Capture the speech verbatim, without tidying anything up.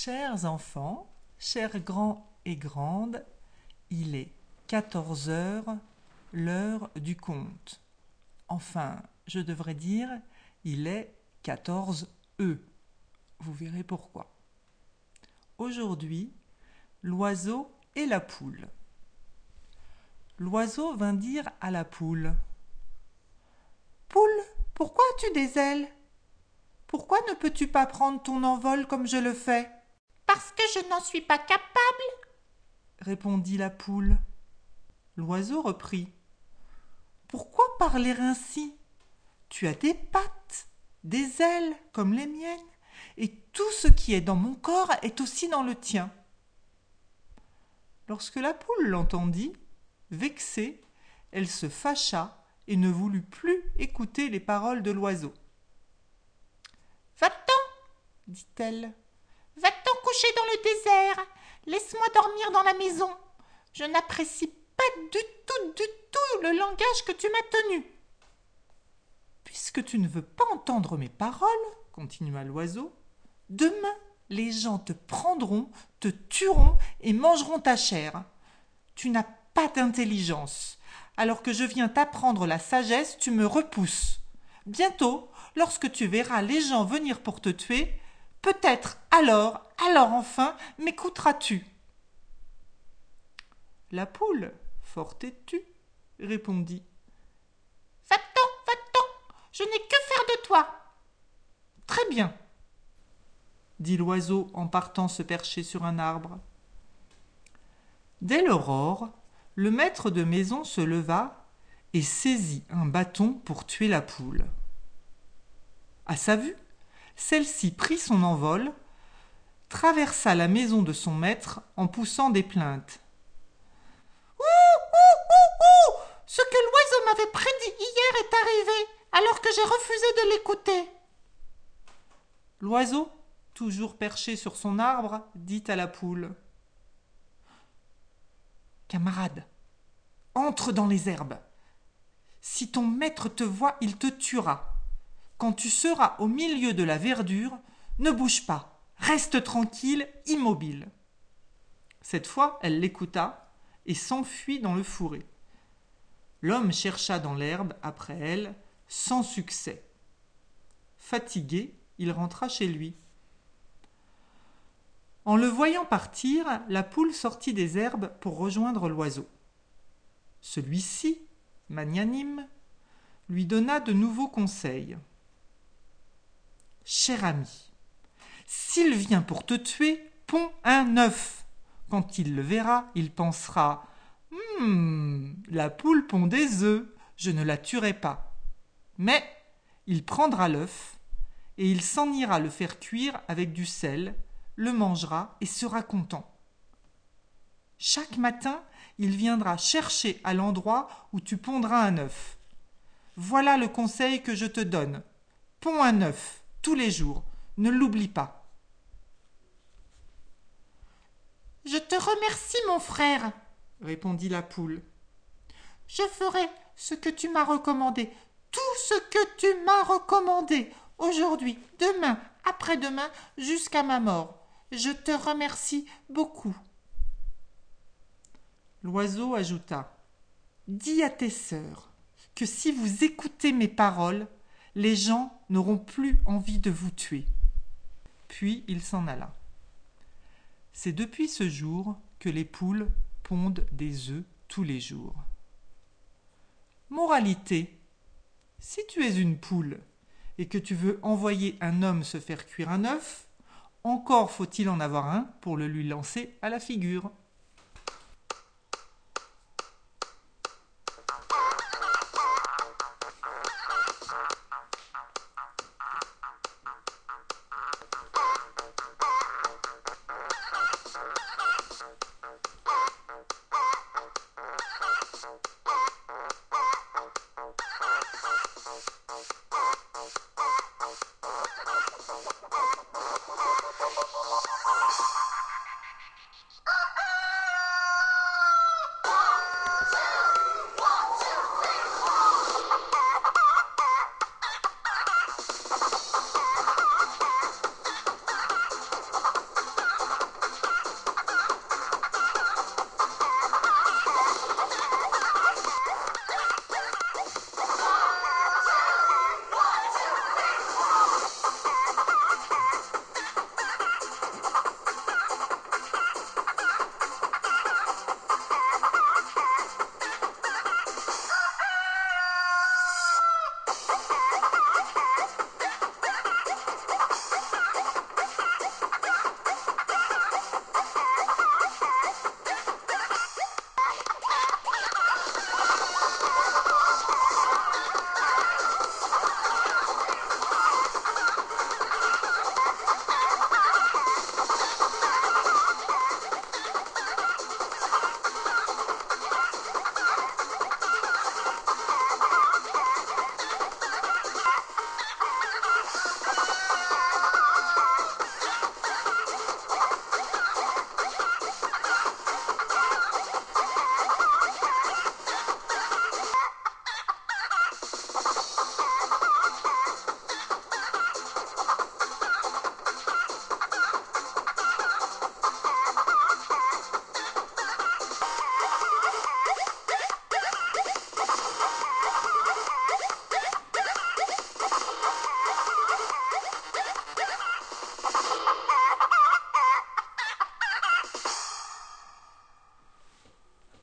Chers enfants, chers grands et grandes, il est quatorze heures, l'heure du conte. Enfin, je devrais dire, il est quatorze heures. Vous verrez pourquoi. Aujourd'hui, l'oiseau et la poule. L'oiseau vint dire à la poule : « Poule, pourquoi as-tu des ailes ? Pourquoi ne peux-tu pas prendre ton envol comme je le fais ? » ?»« Parce que je n'en suis pas capable, » répondit la poule. L'oiseau reprit : « Pourquoi parler ainsi ? Tu as des pattes, des ailes comme les miennes, et tout ce qui est dans mon corps est aussi dans le tien. » Lorsque la poule l'entendit, vexée, elle se fâcha et ne voulut plus écouter les paroles de l'oiseau. « Va-t'en, dit-elle, va-t'en coucher dans le désert, laisse-moi dormir dans la maison. Je n'apprécie pas du tout, du tout le langage que tu m'as tenu. » « Puisque tu ne veux pas entendre mes paroles, continua l'oiseau, demain les gens te prendront, te tueront et mangeront ta chair. Tu n'as pas d'intelligence. Alors que je viens t'apprendre la sagesse, tu me repousses. Bientôt, lorsque tu verras les gens venir pour te tuer, peut-être alors, alors enfin, m'écouteras-tu. » La poule, fort têtue, répondit : « Va-t'en, va-t'en, je n'ai que faire de toi. » »« Très bien, dit l'oiseau en partant se percher sur un arbre. Dès l'aurore, le maître de maison se leva et saisit un bâton pour tuer la poule. À sa vue, celle-ci prit son envol, traversa la maison de son maître en poussant des plaintes. « Ouh, ouh, ouh, ouh ! Ce que l'oiseau m'avait prédit hier est arrivé, alors que j'ai refusé de l'écouter. » L'oiseau, toujours perché sur son arbre, dit à la poule : « Camarade, entre dans les herbes. Si ton maître te voit, il te tuera. Quand tu seras au milieu de la verdure, ne bouge pas, reste tranquille, immobile. » Cette fois, elle l'écouta et s'enfuit dans le fourré. L'homme chercha dans l'herbe après elle, sans succès. Fatigué, il rentra chez lui. En le voyant partir, la poule sortit des herbes pour rejoindre l'oiseau. Celui-ci, magnanime, lui donna de nouveaux conseils. « Cher ami, s'il vient pour te tuer, ponds un œuf. Quand il le verra, il pensera « Hum, la poule pond des œufs, je ne la tuerai pas. » Mais il prendra l'œuf et il s'en ira le faire cuire avec du sel, le mangera et sera content. Chaque matin, il viendra chercher à l'endroit où tu pondras un œuf. Voilà le conseil que je te donne. Ponds un œuf tous les jours, ne l'oublie pas. »« Je te remercie, mon frère, » répondit la poule. « Je ferai ce que tu m'as recommandé, tout ce que tu m'as recommandé, aujourd'hui, demain, après-demain, jusqu'à ma mort. Je te remercie beaucoup. » L'oiseau ajouta : « Dis à tes sœurs que si vous écoutez mes paroles, les gens n'auront plus envie de vous tuer. » Puis il s'en alla. C'est depuis ce jour que les poules pondent des œufs tous les jours. Moralité : si tu es une poule et que tu veux envoyer un homme se faire cuire un œuf, encore faut-il en avoir un pour le lui lancer à la figure.